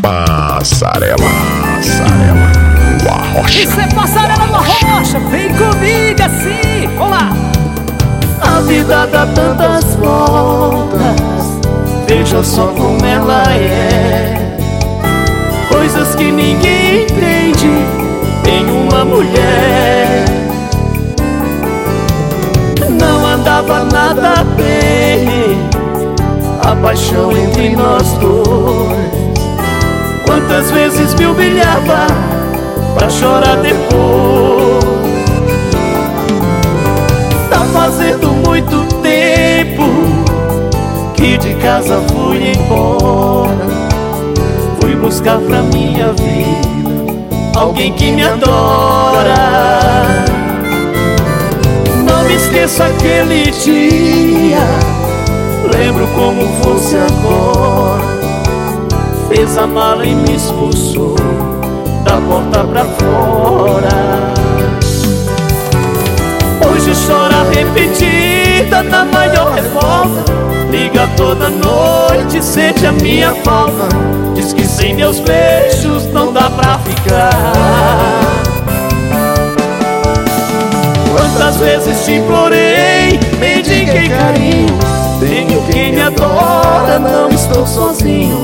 Passarela do Arrocha. Isso é Passarela do Arrocha, vem comigo assim, olá. A vida dá tantas voltas, veja só como ela é. Coisas que ninguém entende em uma mulher. Não andava nada bem a paixão entre nós dois. Quantas vezes me humilhava pra chorar depois. Tá fazendo muito tempo que de casa fui embora. Fui buscar pra minha vida alguém que me adora. Não me esqueço aquele dia, lembro como fosse agora. Fez a mala e me expulsou da porta pra fora. Hoje chora arrependida na maior revolta. Liga toda noite, sente a minha falta. Diz que sem meus beijos não dá pra ficar. Quantas vezes te implorei, mendiguei carinho. Tenho quem me adora, não estou sozinho.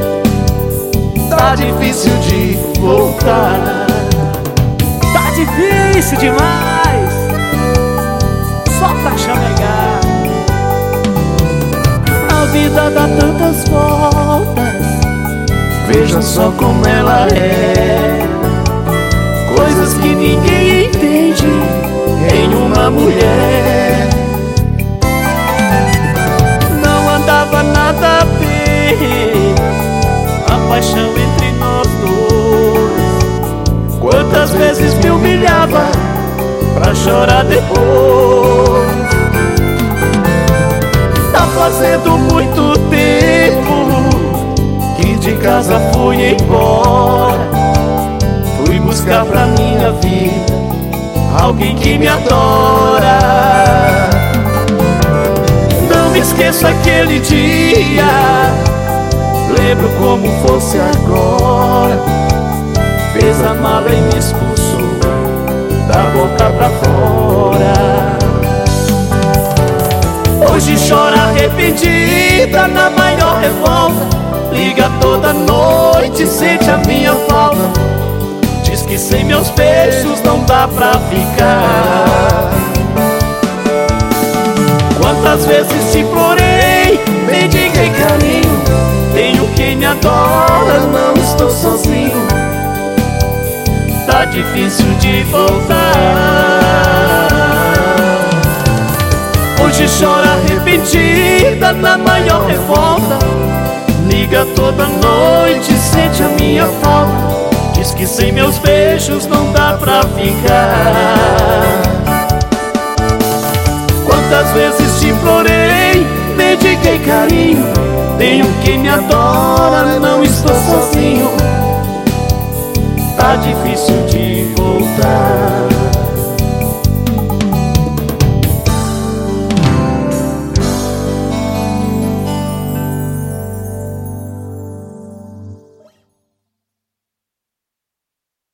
Tá difícil de voltar. Tá difícil demais, só pra chamegar. A vida dá tantas voltas, veja só como ela é. Coisas que ninguém entende em uma mulher. Não andava nada bem a paixão entre nós dois. Quantas vezes me humilhava pra chorar depois. Tá fazendo muito tempo que de casa fui embora. Fui buscar pra minha vida alguém que me adora. Não me esqueço aquele dia, lembro como fosse agora. Fez a mala e me expulsou da boca pra fora. Hoje chora arrependida na maior revolta. Liga toda noite, sente a minha falta. Diz que sem meus beijos não dá pra ficar. Quantas vezes te implorei, mendiguei carinho. Tenho quem me adora, não estou sozinho. Tá difícil de voltar. Hoje chora arrependida na maior revolta. Liga toda noite, sente a minha falta. Diz que sem meus beijos não dá pra ficar. Quantas vezes te implorei, mendiguei carinho. Tenho quem me adora, não estou sozinho. Tá difícil de voltar.